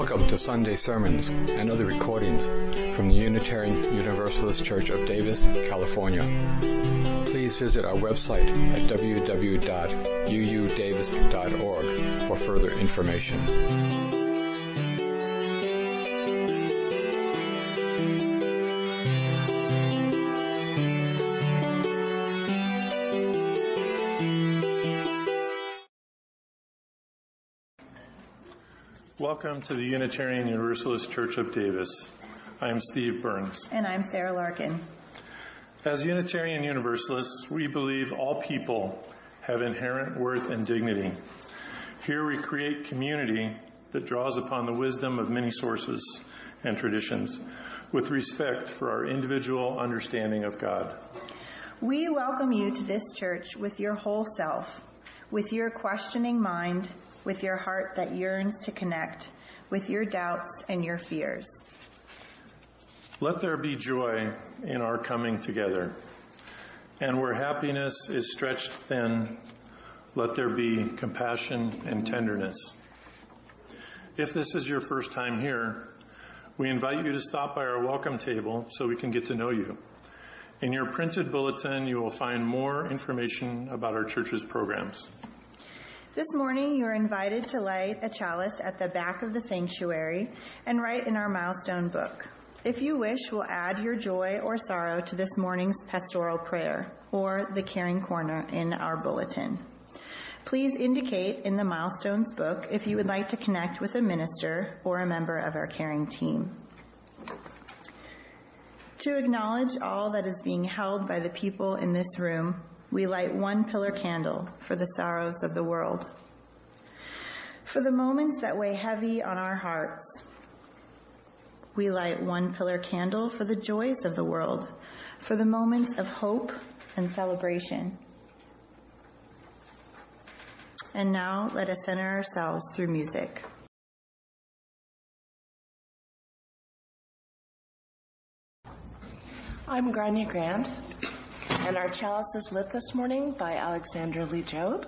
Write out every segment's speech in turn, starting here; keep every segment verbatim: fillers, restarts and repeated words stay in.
Welcome to Sunday sermons and other recordings from the Unitarian Universalist Church of Davis, California. Please visit our website at w w w dot u u davis dot org for further information. Welcome to the Unitarian Universalist Church of Davis. I am Steve Burns. And I'm Sarah Larkin. As Unitarian Universalists, we believe all people have inherent worth and dignity. Here we create community that draws upon the wisdom of many sources and traditions with respect for our individual understanding of God. We welcome you to this church with your whole self, with your questioning mind, with your heart that yearns to connect, with your doubts and your fears. Let there be joy in our coming together. And where happiness is stretched thin, let there be compassion and tenderness. If this is your first time here, we invite you to stop by our welcome table so we can get to know you. In your printed bulletin, you will find more information about our church's programs. This morning, you are invited to light a chalice at the back of the sanctuary and write in our milestone book. If you wish, we'll add your joy or sorrow to this morning's pastoral prayer or the caring corner in our bulletin. Please indicate in the milestones book if you would like to connect with a minister or a member of our caring team. To acknowledge all that is being held by the people in this room, we light one pillar candle for the sorrows of the world. For the moments that weigh heavy on our hearts, we light one pillar candle for the joys of the world, for the moments of hope and celebration. And now let us center ourselves through music. I'm Grania Grant. And our chalice is lit this morning by Alexandra Lee Job.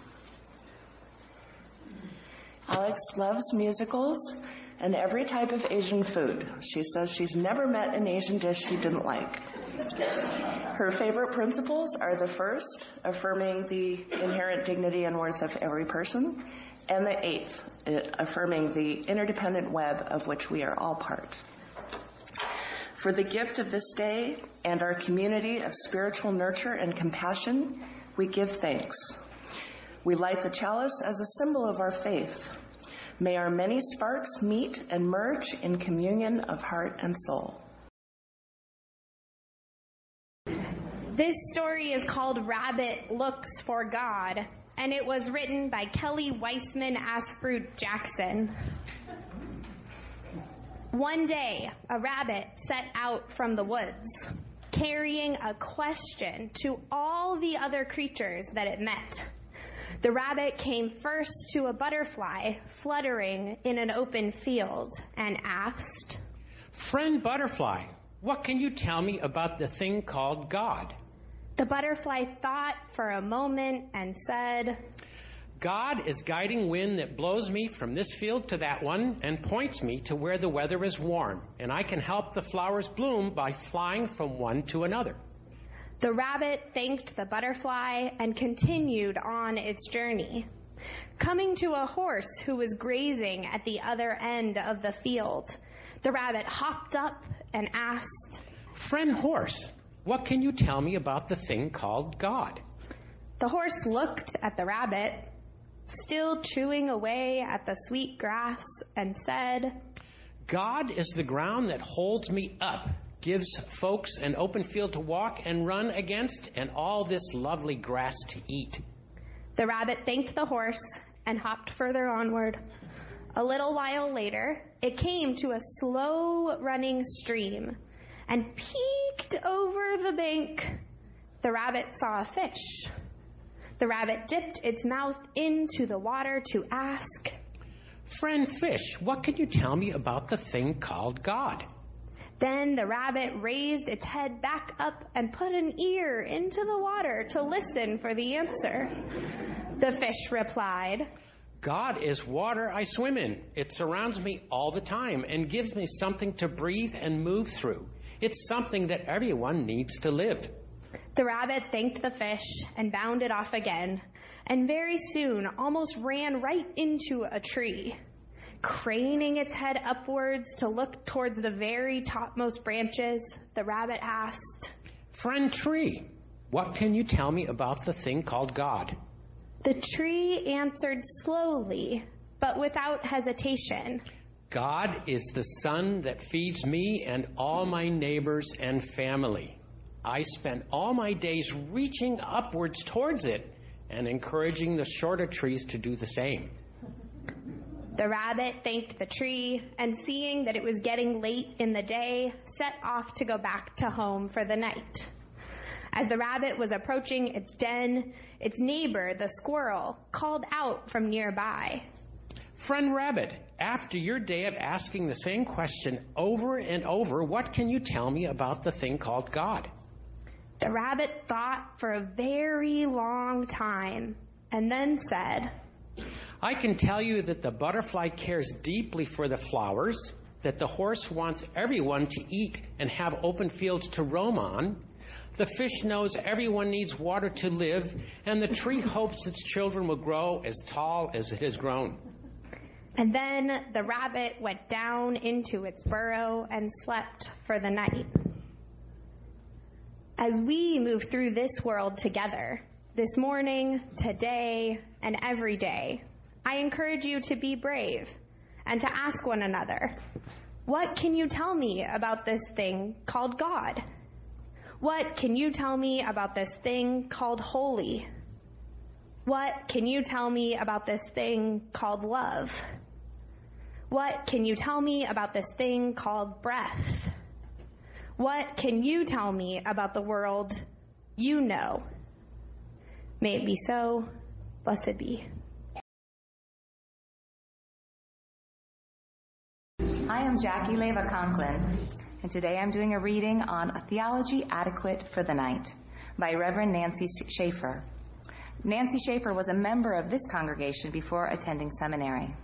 Alex loves musicals and every type of Asian food. She says she's never met an Asian dish she didn't like. Her favorite principles are the first, affirming the inherent dignity and worth of every person, and the eighth, affirming the interdependent web of which we are all part. For the gift of this day and our community of spiritual nurture and compassion, we give thanks. We light the chalice as a symbol of our faith. May our many sparks meet and merge in communion of heart and soul. This story is called Rabbit Looks for God, and it was written by Kelly Weissman Asprud Jackson. One day, a rabbit set out from the woods, carrying a question to all the other creatures that it met. The rabbit came first to a butterfly fluttering in an open field and asked, "Friend butterfly, what can you tell me about the thing called God?" The butterfly thought for a moment and said, "God is guiding wind that blows me from this field to that one and points me to where the weather is warm, and I can help the flowers bloom by flying from one to another." The rabbit thanked the butterfly and continued on its journey. Coming to a horse who was grazing at the other end of the field, the rabbit hopped up and asked, "Friend horse, what can you tell me about the thing called God?" The horse looked at the rabbit, still chewing away at the sweet grass, and said, "God is the ground that holds me up, gives folks an open field to walk and run against, and all this lovely grass to eat." The rabbit thanked the horse and hopped further onward. A little while later, it came to a slow-running stream and peeked over the bank. The rabbit saw a fish. The rabbit dipped its mouth into the water to ask, "Friend fish, what can you tell me about the thing called God?" Then the rabbit raised its head back up and put an ear into the water to listen for the answer. The fish replied, God is water I swim in. It surrounds me all the time and gives me something to breathe and move through. It's something that everyone needs to live. The rabbit thanked the fish and bounded off again, and very soon almost ran right into a tree. Craning its head upwards to look towards the very topmost branches, the rabbit asked, "Friend tree, what can you tell me about the thing called God?" The tree answered slowly, but without hesitation. God is the sun that feeds me and all my neighbors and family. I spend all my days reaching upwards towards it and encouraging the shorter trees to do the same. The rabbit thanked the tree, and seeing that it was getting late in the day, set off to go back to home for the night. As the rabbit was approaching its den, its neighbor, the squirrel, called out from nearby, "Friend rabbit, after your day of asking the same question over and over, what can you tell me about the thing called God?" The rabbit thought for a very long time, and then said, "I can tell you that the butterfly cares deeply for the flowers, that the horse wants everyone to eat and have open fields to roam on. The fish knows everyone needs water to live, and the tree hopes its children will grow as tall as it has grown." And then the rabbit went down into its burrow and slept for the night. As we move through this world together, this morning, today, and every day, I encourage you to be brave and to ask one another, what can you tell me about this thing called God? What can you tell me about this thing called holy? What can you tell me about this thing called love? What can you tell me about this thing called breath? What can you tell me about the world you know? May it be so. Blessed be. I am Jackie Leva Conklin, and today I'm doing a reading on A Theology Adequate for the Night by Reverend Nancy Schaefer. Nancy Schaefer was a member of this congregation before attending seminary.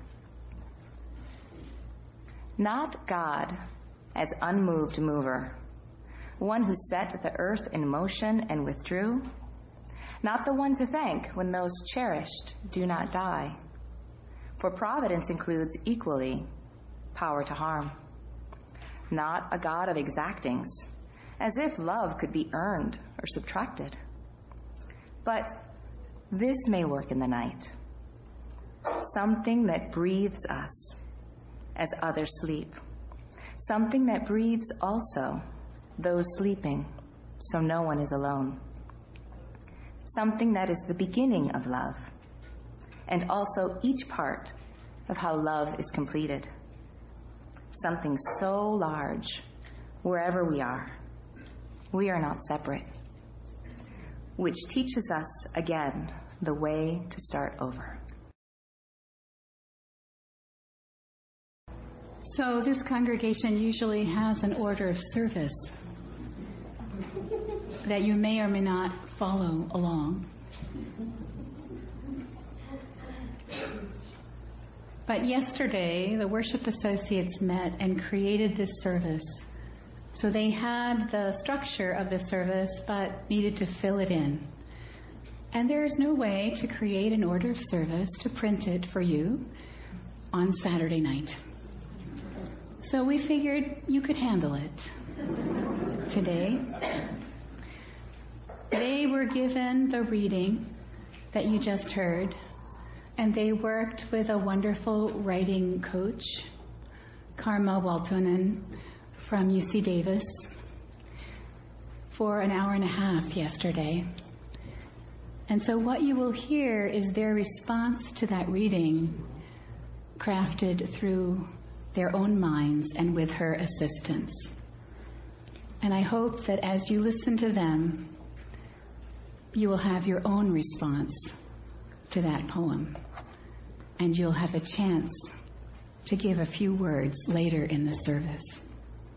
Not God as unmoved mover, one who set the earth in motion and withdrew, not the one to thank when those cherished do not die, for providence includes equally power to harm. Not a God of exactings, as if love could be earned or subtracted. But this may work in the night, something that breathes us as others sleep, something that breathes also those sleeping, so no one is alone. Something that is the beginning of love, and also each part of how love is completed. Something so large, wherever we are, we are not separate, which teaches us again the way to start over. So this congregation usually has an order of service that you may or may not follow along. But yesterday, the worship associates met and created this service. So they had the structure of the service, but needed to fill it in. And there is no way to create an order of service to print it for you on Saturday night. So we figured you could handle it today. They were given the reading that you just heard, and they worked with a wonderful writing coach, Karma Waltonen from U C Davis, for an hour and a half yesterday. And so what you will hear is their response to that reading, crafted through their own minds and with her assistance. And I hope that as you listen to them, you will have your own response to that poem, and you'll have a chance to give a few words later in the service.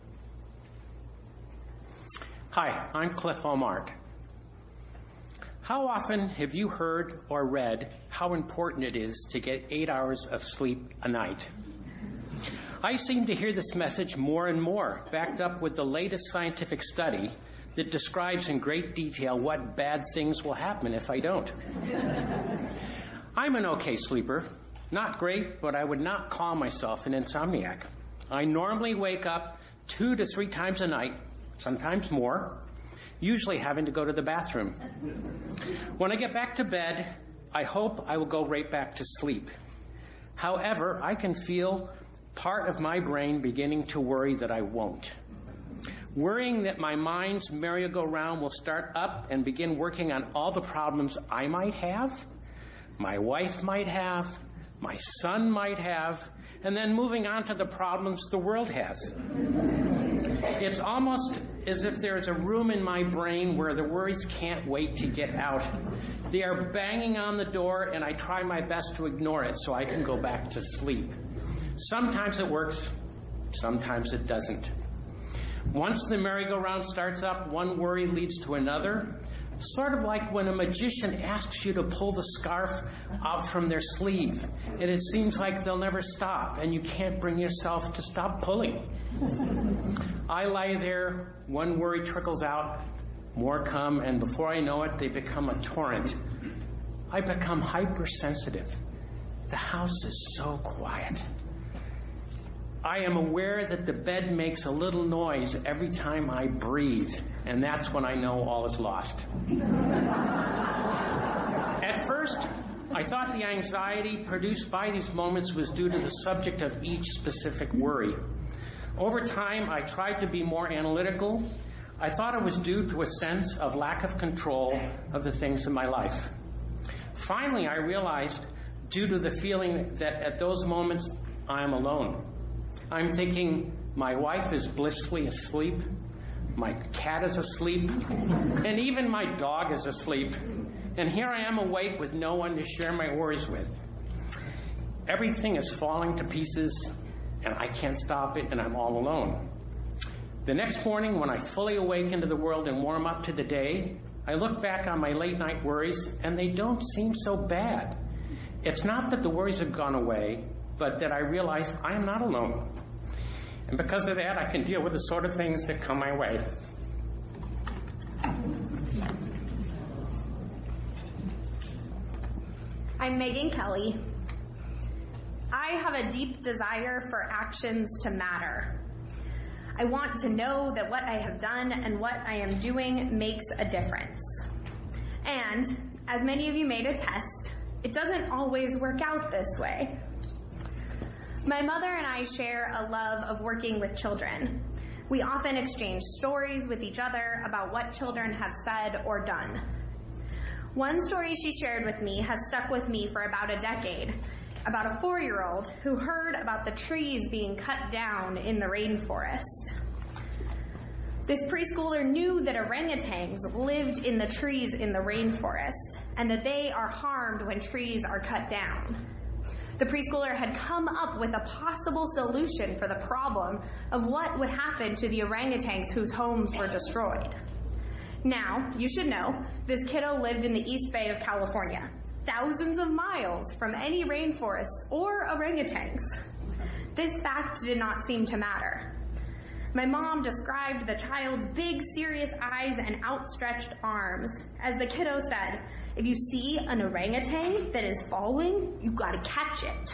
Hi, I'm Cliff Omart. How often have you heard or read how important it is to get eight hours of sleep a night? I seem to hear this message more and more, backed up with the latest scientific study that describes in great detail what bad things will happen if I don't. I'm an okay sleeper. Not great, but I would not call myself an insomniac. I normally wake up two to three times a night, sometimes more, usually having to go to the bathroom. When I get back to bed, I hope I will go right back to sleep. However, I can feel part of my brain beginning to worry that I won't. Worrying that my mind's merry-go-round will start up and begin working on all the problems I might have, my wife might have, my son might have, and then moving on to the problems the world has. It's almost as if there's a room in my brain where the worries can't wait to get out. They are banging on the door, and I try my best to ignore it so I can go back to sleep. Sometimes it works, sometimes it doesn't. Once the merry-go-round starts up, one worry leads to another, sort of like when a magician asks you to pull the scarf out from their sleeve, and it seems like they'll never stop, and you can't bring yourself to stop pulling. I lie there, one worry trickles out, more come, and before I know it, they become a torrent. I become hypersensitive. The house is so quiet. I am aware that the bed makes a little noise every time I breathe, and that's when I know all is lost. At first, I thought the anxiety produced by these moments was due to the subject of each specific worry. Over time, I tried to be more analytical. I thought it was due to a sense of lack of control of the things in my life. Finally, I realized, due to the feeling that at those moments I am alone. I'm thinking my wife is blissfully asleep, my cat is asleep, and even my dog is asleep. And here I am awake with no one to share my worries with. Everything is falling to pieces, and I can't stop it, and I'm all alone. The next morning, when I fully awaken to the world and warm up to the day, I look back on my late night worries, and they don't seem so bad. It's not that the worries have gone away, but that I realize I am not alone. And because of that, I can deal with the sort of things that come my way. I'm Megan Kelly. I have a deep desire for actions to matter. I want to know that what I have done and what I am doing makes a difference. And, as many of you may attest, it doesn't always work out this way. My mother and I share a love of working with children. We often exchange stories with each other about what children have said or done. One story she shared with me has stuck with me for about a decade, about a four-year-old who heard about the trees being cut down in the rainforest. This preschooler knew that orangutans lived in the trees in the rainforest and that they are harmed when trees are cut down. The preschooler had come up with a possible solution for the problem of what would happen to the orangutans whose homes were destroyed. Now, you should know, this kiddo lived in the East Bay of California, thousands of miles from any rainforests or orangutans. This fact did not seem to matter. My mom described the child's big, serious eyes and outstretched arms. As the kiddo said, if you see an orangutan that is falling, you've got to catch it.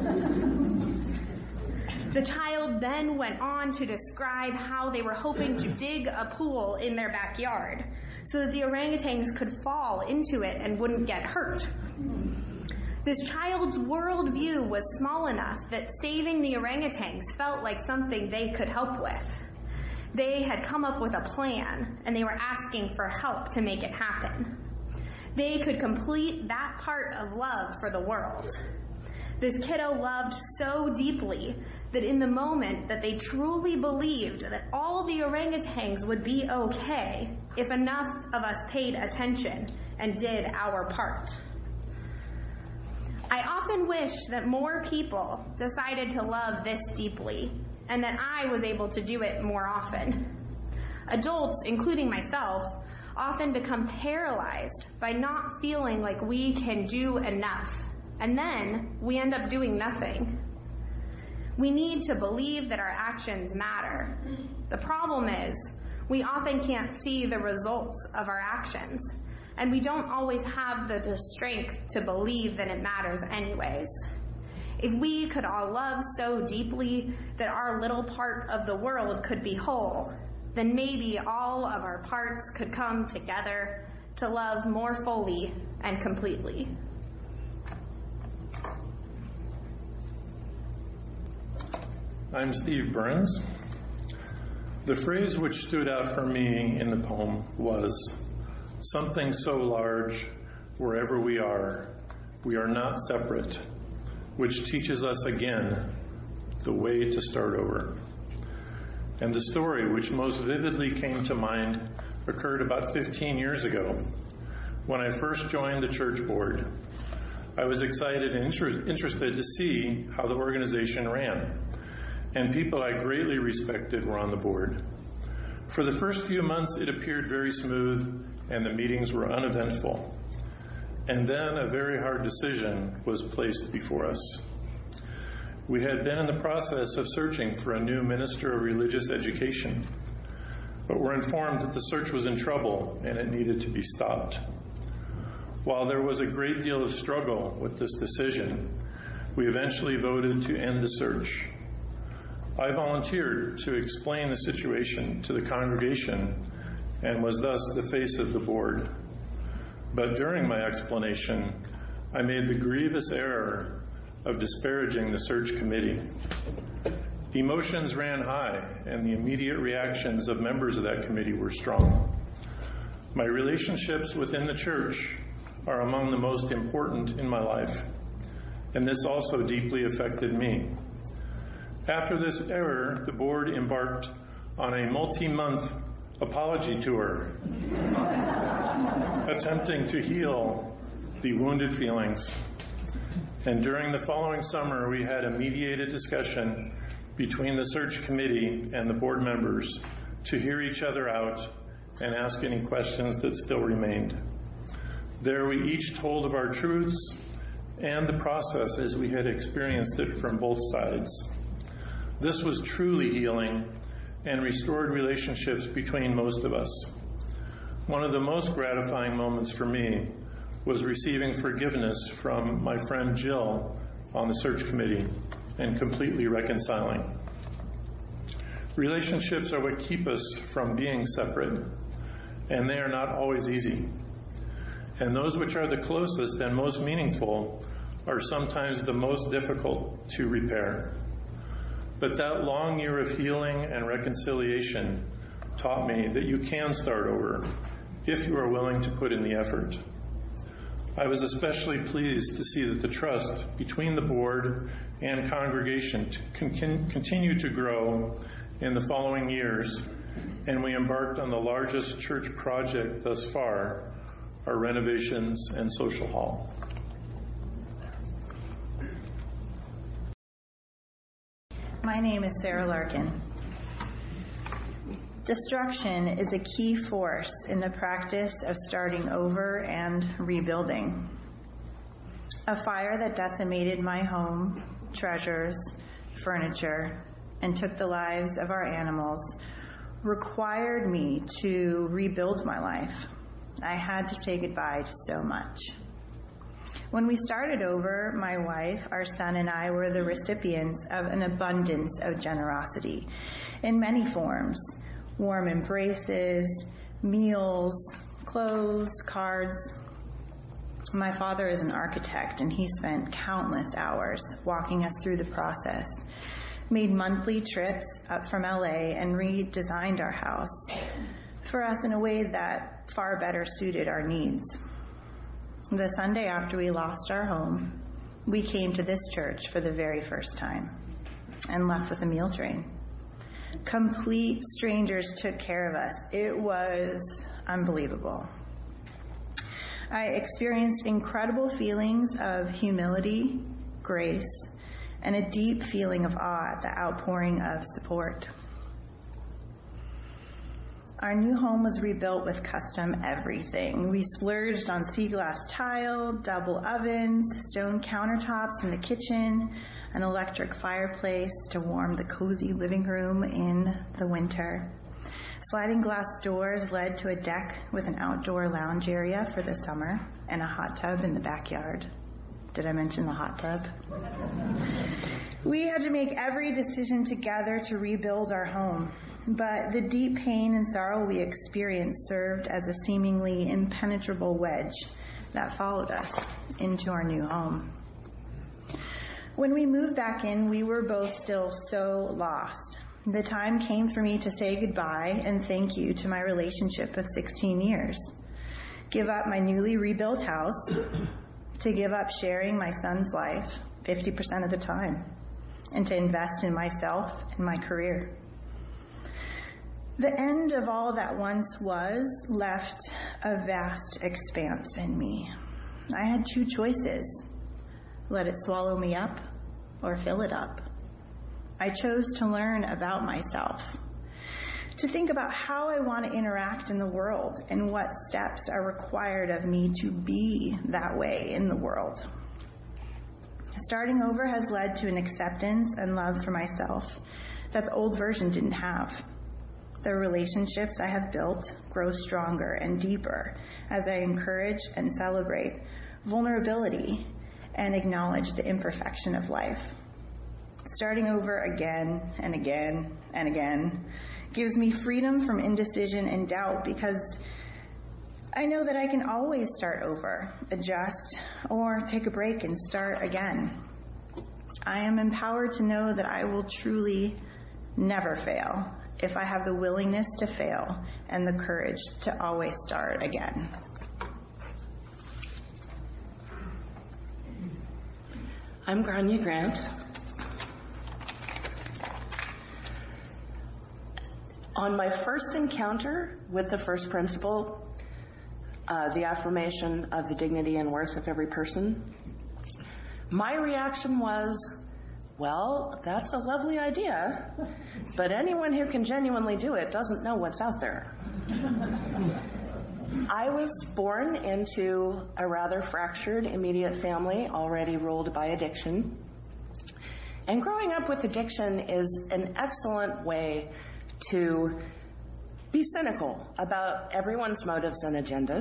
The child then went on to describe how they were hoping to dig a pool in their backyard so that the orangutans could fall into it and wouldn't get hurt. This child's worldview was small enough that saving the orangutans felt like something they could help with. They had come up with a plan, and they were asking for help to make it happen. They could complete that part of love for the world. This kiddo loved so deeply that in the moment that they truly believed that all the orangutans would be okay if enough of us paid attention and did our part. I often wish that more people decided to love this deeply and that I was able to do it more often. Adults, including myself, often become paralyzed by not feeling like we can do enough, and then we end up doing nothing. We need to believe that our actions matter. The problem is, we often can't see the results of our actions, and we don't always have the, the strength to believe that it matters anyways. If we could all love so deeply that our little part of the world could be whole, then maybe all of our parts could come together to love more fully and completely. I'm Steve Burns. The phrase which stood out for me in the poem was, "Something so large, wherever we are, we are not separate," which teaches us again the way to start over. And the story which most vividly came to mind occurred about fifteen years ago when I first joined the church board. I was excited and inter- interested to see how the organization ran, and people I greatly respected were on the board. For the first few months, it appeared very smooth, and the meetings were uneventful. And then a very hard decision was placed before us. We had been in the process of searching for a new minister of religious education, but were informed that the search was in trouble and it needed to be stopped. While there was a great deal of struggle with this decision, we eventually voted to end the search. I volunteered to explain the situation to the congregation and was thus the face of the board. But during my explanation, I made the grievous error of disparaging the search committee. Emotions ran high, and the immediate reactions of members of that committee were strong. My relationships within the church are among the most important in my life, and this also deeply affected me. After this error, the board embarked on a multi-month apology tour, attempting to heal the wounded feelings. And during the following summer, we had a mediated discussion between the search committee and the board members to hear each other out and ask any questions that still remained. There we each told of our truths and the process as we had experienced it from both sides. This was truly healing and restored relationships between most of us. One of the most gratifying moments for me was receiving forgiveness from my friend Jill on the search committee and completely reconciling. Relationships are what keep us from being separate, and they are not always easy. And those which are the closest and most meaningful are sometimes the most difficult to repair. But that long year of healing and reconciliation taught me that you can start over if you are willing to put in the effort. I was especially pleased to see that the trust between the board and congregation can continue to grow in the following years, and we embarked on the largest church project thus far, our renovations and social hall. My name is Sarah Larkin. Destruction is a key force in the practice of starting over and rebuilding. A fire that decimated my home, treasures, furniture, and took the lives of our animals required me to rebuild my life. I had to say goodbye to so much. When we started over, my wife, our son, and I were the recipients of an abundance of generosity in many forms: warm embraces, meals, clothes, cards. My father is an architect, and he spent countless hours walking us through the process, made monthly trips up from L A, and redesigned our house for us in a way that far better suited our needs. The Sunday after we lost our home, we came to this church for the very first time and left with a meal train. Complete strangers took care of us. It was unbelievable. I experienced incredible feelings of humility, grace, and a deep feeling of awe at the outpouring of support. Our new home was rebuilt with custom everything. We splurged on sea glass tile, double ovens, stone countertops in the kitchen, an electric fireplace to warm the cozy living room in the winter. Sliding glass doors led to a deck with an outdoor lounge area for the summer and a hot tub in the backyard. Did I mention the hot tub? We had to make every decision together to rebuild our home, but the deep pain and sorrow we experienced served as a seemingly impenetrable wedge that followed us into our new home. When we moved back in, we were both still so lost. The time came for me to say goodbye and thank you to my relationship of sixteen years. Give up my newly rebuilt house, to give up sharing my son's life fifty percent of the time, and to invest in myself and my career. The end of all that once was left a vast expanse in me. I had two choices. Let it swallow me up or fill it up. I chose to learn about myself, to think about how I want to interact in the world and what steps are required of me to be that way in the world. Starting over has led to an acceptance and love for myself that the old version didn't have. The relationships I have built grow stronger and deeper as I encourage and celebrate vulnerability and acknowledge the imperfection of life. Starting over again and again and again gives me freedom from indecision and doubt because I know that I can always start over, adjust, or take a break and start again. I am empowered to know that I will truly never fail if I have the willingness to fail and the courage to always start again. I'm Grania Grant. On my first encounter with the first principle, uh, the affirmation of the dignity and worth of every person, my reaction was, well, that's a lovely idea, but anyone who can genuinely do it doesn't know what's out there. I was born into a rather fractured immediate family already ruled by addiction. And growing up with addiction is an excellent way to be cynical about everyone's motives and agendas.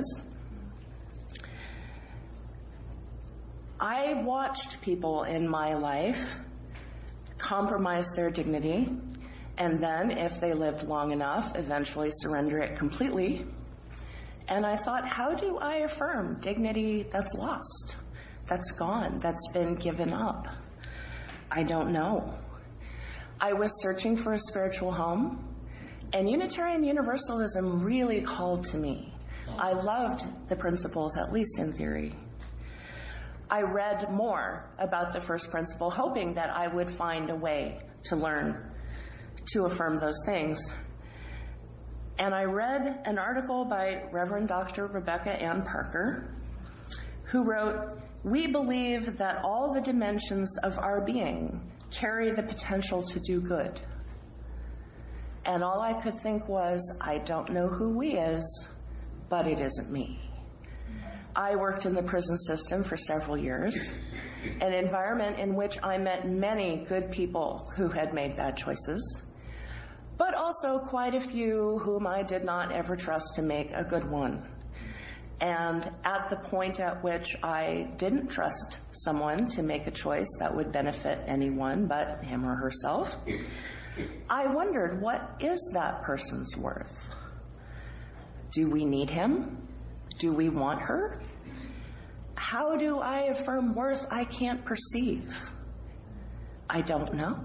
I watched people in my life compromise their dignity, and then, if they lived long enough, eventually surrender it completely. And I thought, how do I affirm dignity that's lost, that's gone, that's been given up? I don't know. I was searching for a spiritual home, and Unitarian Universalism really called to me. I loved the principles, at least in theory. I read more about the first principle, hoping that I would find a way to learn to affirm those things. And I read an article by Reverend Doctor Rebecca Ann Parker, who wrote, "We believe that all the dimensions of our being carry the potential to do good." And all I could think was, I don't know who we is, but it isn't me. I worked in the prison system for several years, an environment in which I met many good people who had made bad choices, but also quite a few whom I did not ever trust to make a good one. And at the point at which I didn't trust someone to make a choice that would benefit anyone but him or herself, I wondered, what is that person's worth? Do we need him? Do we want her? How do I affirm worth I can't perceive? I don't know.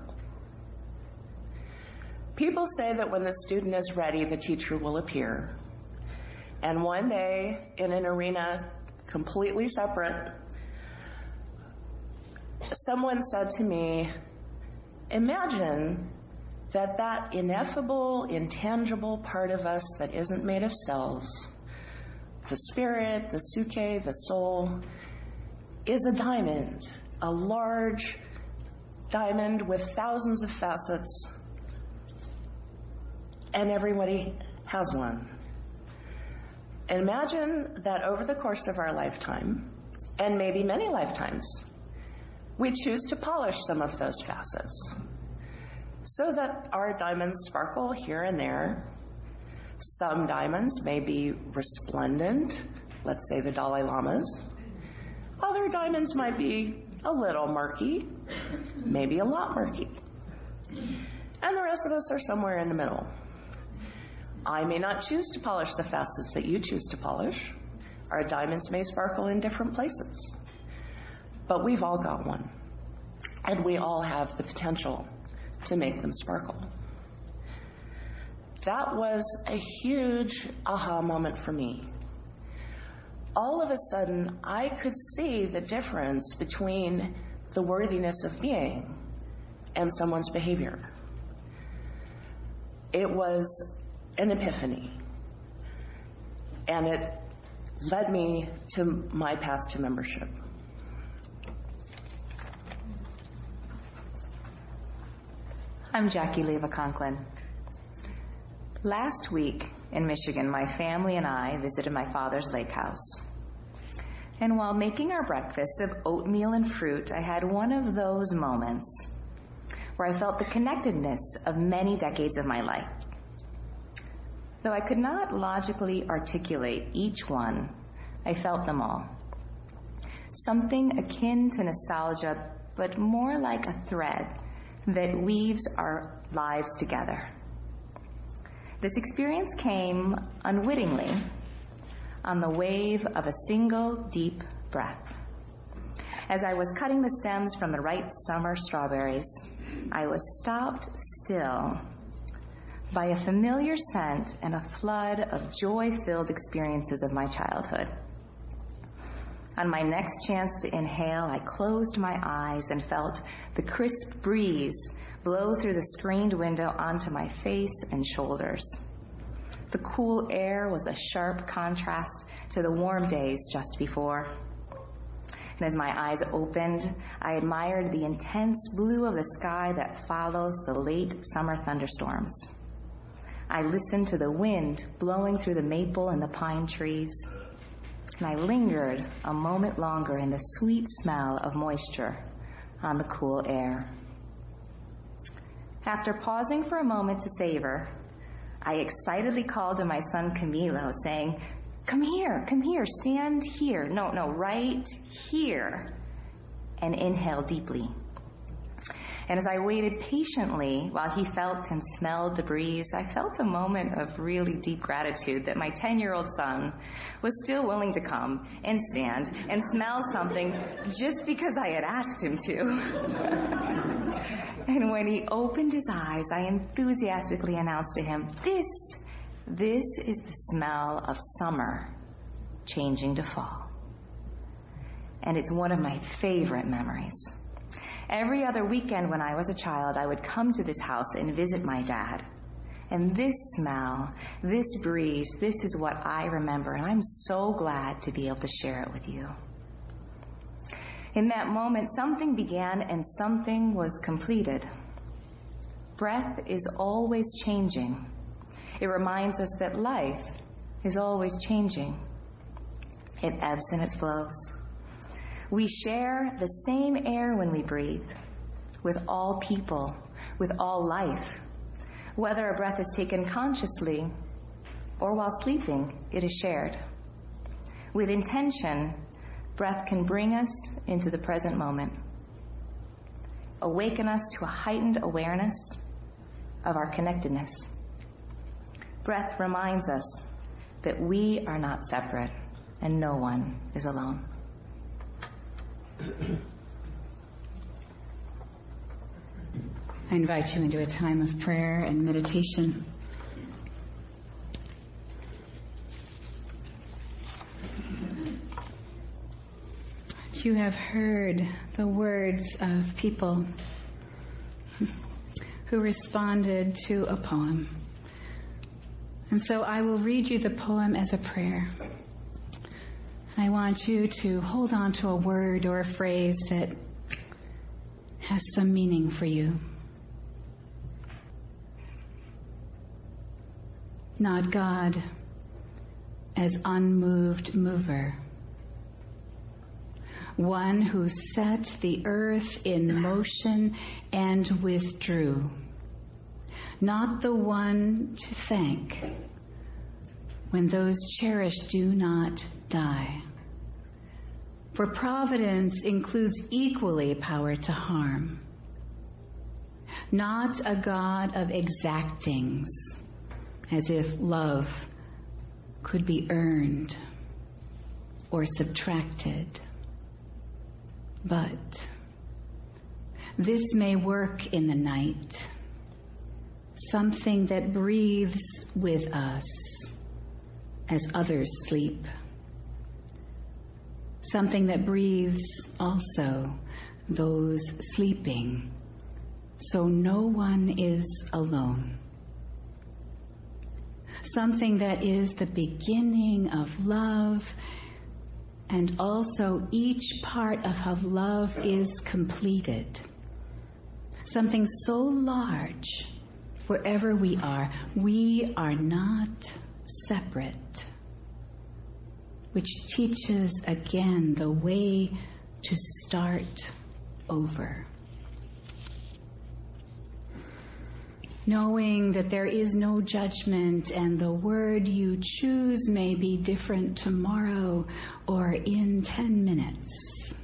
People say that when the student is ready, the teacher will appear. And one day, in an arena completely separate, someone said to me, imagine that that ineffable, intangible part of us that isn't made of cells, the spirit, the psyche, the soul, is a diamond, a large diamond with thousands of facets, and everybody has one. Imagine that over the course of our lifetime, and maybe many lifetimes, we choose to polish some of those facets so that our diamonds sparkle here and there. Some diamonds may be resplendent, let's say the Dalai Lama's. Other diamonds might be a little murky, maybe a lot murky. And the rest of us are somewhere in the middle. I may not choose to polish the facets that you choose to polish. Our diamonds may sparkle in different places. But we've all got one. And we all have the potential to make them sparkle. That was a huge aha moment for me. All of a sudden, I could see the difference between the worthiness of being and someone's behavior. It was an epiphany. And it led me to my path to membership. I'm Jackie Leva Conklin. Last week in Michigan, my family and I visited my father's lake house. And while making our breakfast of oatmeal and fruit, I had one of those moments where I felt the connectedness of many decades of my life. Though I could not logically articulate each one, I felt them all. Something akin to nostalgia, but more like a thread that weaves our lives together. This experience came unwittingly on the wave of a single deep breath. As I was cutting the stems from the ripe summer strawberries, I was stopped still by a familiar scent and a flood of joy-filled experiences of my childhood. On my next chance to inhale, I closed my eyes and felt the crisp breeze blow through the screened window onto my face and shoulders. The cool air was a sharp contrast to the warm days just before. And as my eyes opened, I admired the intense blue of the sky that follows the late summer thunderstorms. I listened to the wind blowing through the maple and the pine trees, and I lingered a moment longer in the sweet smell of moisture on the cool air. After pausing for a moment to savor, I excitedly called to my son Camilo, saying, "Come here, come here, stand here. No, no, right here," and inhale deeply. And as I waited patiently while he felt and smelled the breeze, I felt a moment of really deep gratitude that my ten-year-old son was still willing to come and stand and smell something just because I had asked him to. And when he opened his eyes, I enthusiastically announced to him, this, this is the smell of summer changing to fall. And it's one of my favorite memories. Every other weekend when I was a child, I would come to this house and visit my dad. And this smell, this breeze, this is what I remember, and I'm so glad to be able to share it with you. In that moment, something began and something was completed. Breath is always changing. It reminds us that life is always changing. It ebbs and it flows. We share the same air when we breathe, with all people, with all life. Whether a breath is taken consciously or while sleeping, it is shared. With intention, breath can bring us into the present moment, awaken us to a heightened awareness of our connectedness. Breath reminds us that we are not separate and no one is alone. I invite you into a time of prayer and meditation. You have heard the words of people who responded to a poem. And so I will read you the poem as a prayer. I want you to hold on to a word or a phrase that has some meaning for you. not God as unmoved mover, one who set the earth in motion and withdrew, not the one to thank when those cherished do not die. For providence includes equally power to harm, not a God of exactings, as if love could be earned or subtracted. But this may work in the night, something that breathes with us as others sleep, something that breathes also those sleeping, so no one is alone. Something that is the beginning of love, and also each part of how love is completed. Something so large, wherever we are, we are not separate, which teaches again the way to start over. Knowing that there is no judgment and the word you choose may be different tomorrow or in ten minutes.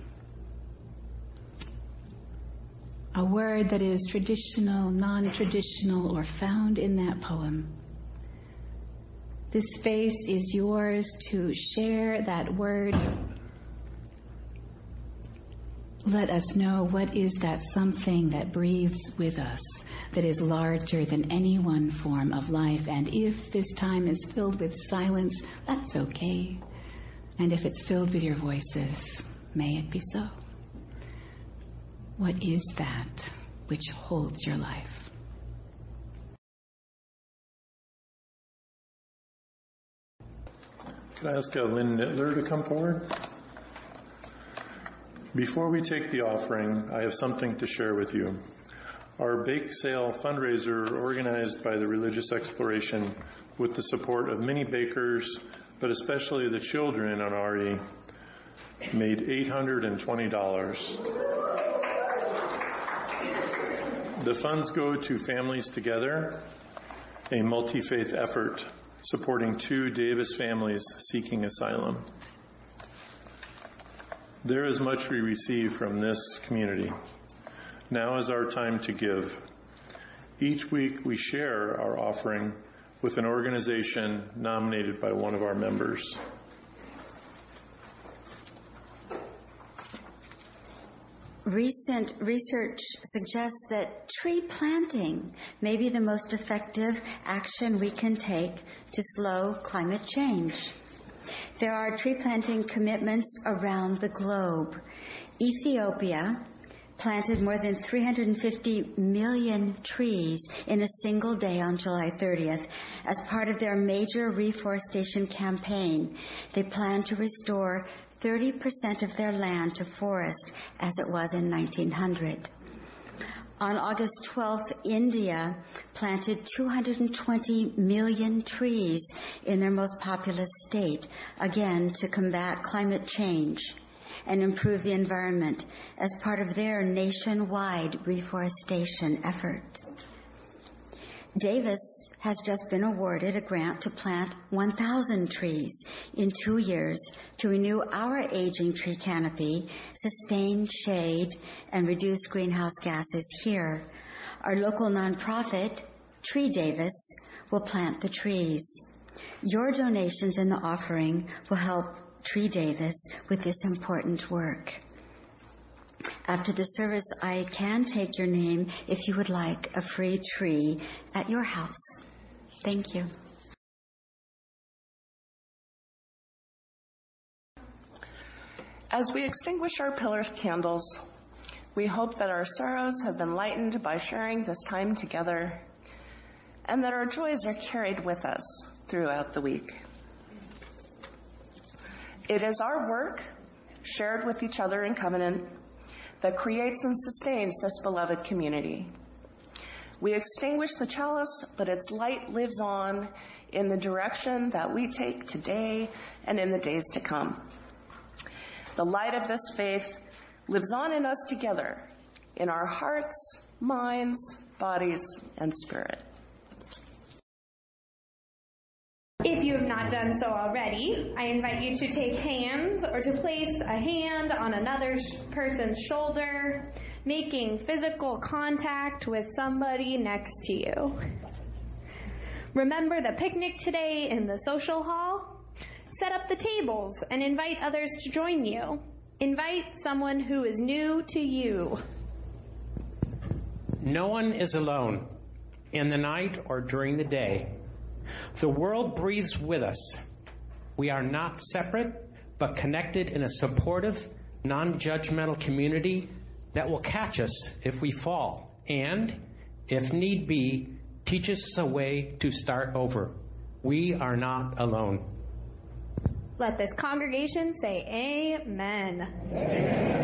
A word that is traditional, non-traditional, or found in that poem. This space is yours to share that word. Let us know what is that something that breathes with us, that is larger than any one form of life. And if this time is filled with silence, that's okay. And if it's filled with your voices, may it be so. What is that which holds your life? Could I ask uh, Lynn Nittler to come forward? Before we take the offering, I have something to share with you. Our bake sale fundraiser, organized by the Religious Exploration with the support of many bakers, but especially the children on R E, made eight hundred twenty dollars. The funds go to Families Together, a multi-faith effort supporting two Davis families seeking asylum. There is much we receive from this community. Now is our time to give. Each week we share our offering with an organization nominated by one of our members. Recent research suggests that tree planting may be the most effective action we can take to slow climate change. There are tree planting commitments around the globe. Ethiopia planted more than three hundred fifty million trees in a single day on July thirtieth as part of their major reforestation campaign. They plan to restore thirty percent of their land to forest as it was in nineteen hundred. On August twelfth, India planted two hundred twenty million trees in their most populous state, again to combat climate change and improve the environment as part of their nationwide reforestation effort. Davis has just been awarded a grant to plant one thousand trees in two years to renew our aging tree canopy, sustain shade, and reduce greenhouse gases here. Our local nonprofit, Tree Davis, will plant the trees. Your donations in the offering will help Tree Davis with this important work. After the service, I can take your name if you would like a free tree at your house. Thank you. As we extinguish our pillar candles, we hope that our sorrows have been lightened by sharing this time together, and that our joys are carried with us throughout the week. It is our work, shared with each other in covenant, that creates and sustains this beloved community. We extinguish the chalice, but its light lives on in the direction that we take today and in the days to come. The light of this faith lives on in us together, in our hearts, minds, bodies, and spirit. If you have not done so already, I invite you to take hands or to place a hand on another person's shoulder, making physical contact with somebody next to you. Remember the picnic today in the social hall? Set up the tables and invite others to join you. Invite someone who is new to you. No one is alone in the night or during the day. The world breathes with us. We are not separate, but connected in a supportive, non-judgmental community that will catch us if we fall and, if need be, teach us a way to start over. We are not alone. Let this congregation say amen. Amen.